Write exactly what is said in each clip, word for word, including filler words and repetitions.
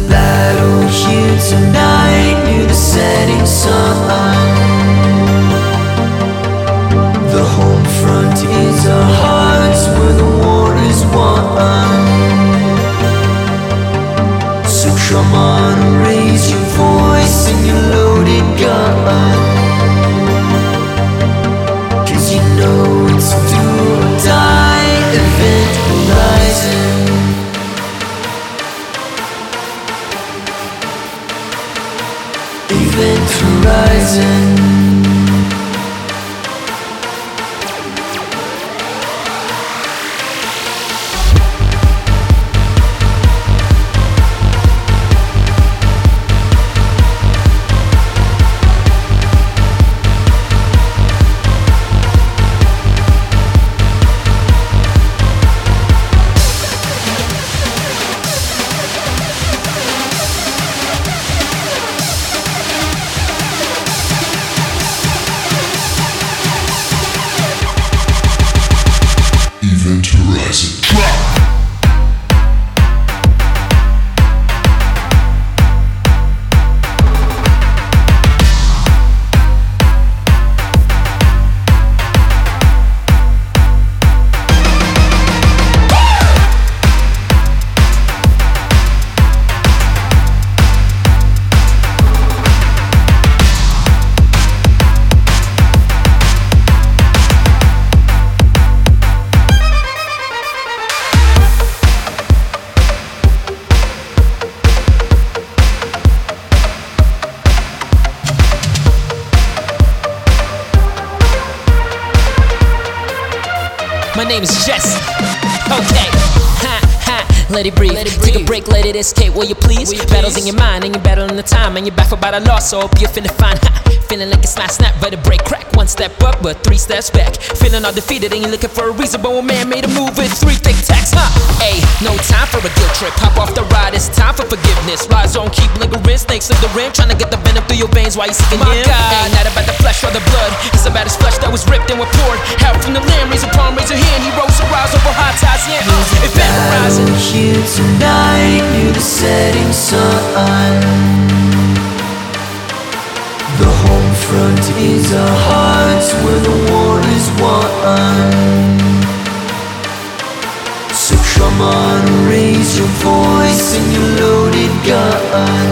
battle here tonight near the setting sun. The home front is our hearts where the war is won. So come on, raise your voice and your loaded gun, 'cause you know it's do or die. Event Horizon. Event Horizon. Event Horizon. Drop! My name is Jesse. Okay. Ha, ha. Let it breathe. Let it breathe. Take a break, let it escape, will you please? Will you Battles please? In your mind, and you're battling the time, and you're baffled by the loss, so hope you're finna find. Ha. Feeling like it's last snap, but a break, crack. One step up, but three steps back. Feeling all defeated, and you're looking for a reason, but one man made a move with three thick tacks. Huh? Hey, no time for a guilt trip. Hop off the ride, it's time for forgiveness. Rise on, keep lingering, snakes in the rim, trying to get the venom through your veins while you seeking My him. God. Ain't not about the flesh or the blood, it's about his flesh that was ripped and was poured out from the limb. Raise a palm, raise a hand, he rose to rise over high tides. Yeah, uh, Event Horizon. Battle here tonight near the setting sun. The home front is our hearts where the war is won. So come on, raise your voice and your loaded gun,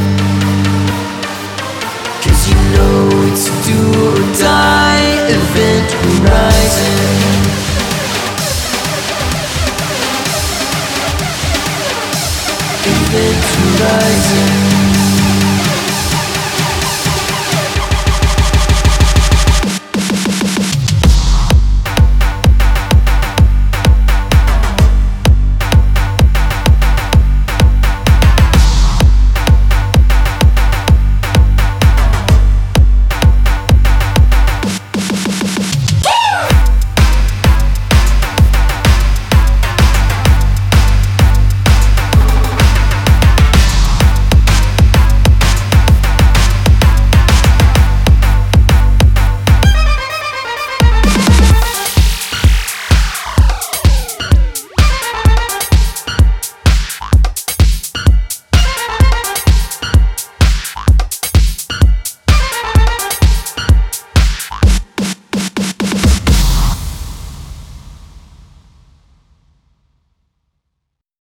'cause you know it's do or die. Event Horizon. Event Horizon.